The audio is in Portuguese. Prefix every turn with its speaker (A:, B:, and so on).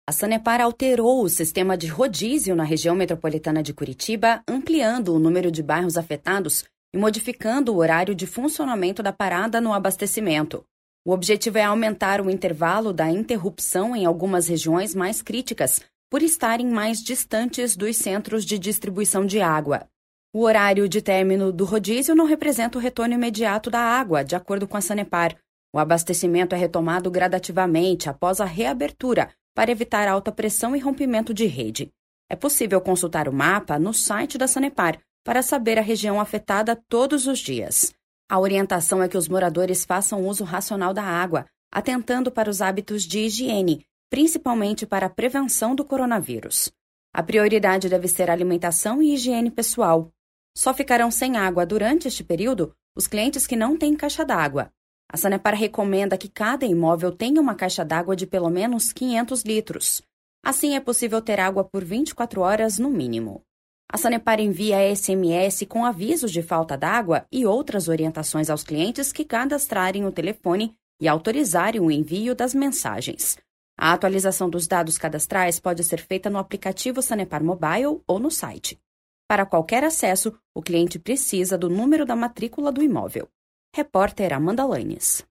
A: A Sanepar alterou o sistema de rodízio na região metropolitana de Curitiba, ampliando o número de bairros afetados e modificando o horário de funcionamento da parada no abastecimento. O objetivo é aumentar o intervalo da interrupção em algumas regiões mais críticas, por estarem mais distantes dos centros de distribuição de água. O horário de término do rodízio não representa o retorno imediato da água, de acordo com a Sanepar. O abastecimento é retomado gradativamente após a reabertura, para evitar alta pressão e rompimento de rede. É possível consultar o mapa no site da Sanepar para saber a região afetada todos os dias. A orientação é que os moradores façam uso racional da água, atentando para os hábitos de higiene, principalmente para a prevenção do coronavírus. A prioridade deve ser a alimentação e higiene pessoal. Só ficarão sem água durante este período os clientes que não têm caixa d'água. A Sanepar recomenda que cada imóvel tenha uma caixa d'água de pelo menos 500 litros. Assim, é possível ter água por 24 horas no mínimo. A Sanepar envia SMS com avisos de falta d'água e outras orientações aos clientes que cadastrarem o telefone e autorizarem o envio das mensagens. A atualização dos dados cadastrais pode ser feita no aplicativo Sanepar Mobile ou no site. Para qualquer acesso, o cliente precisa do número da matrícula do imóvel. Repórter Amanda Lanes.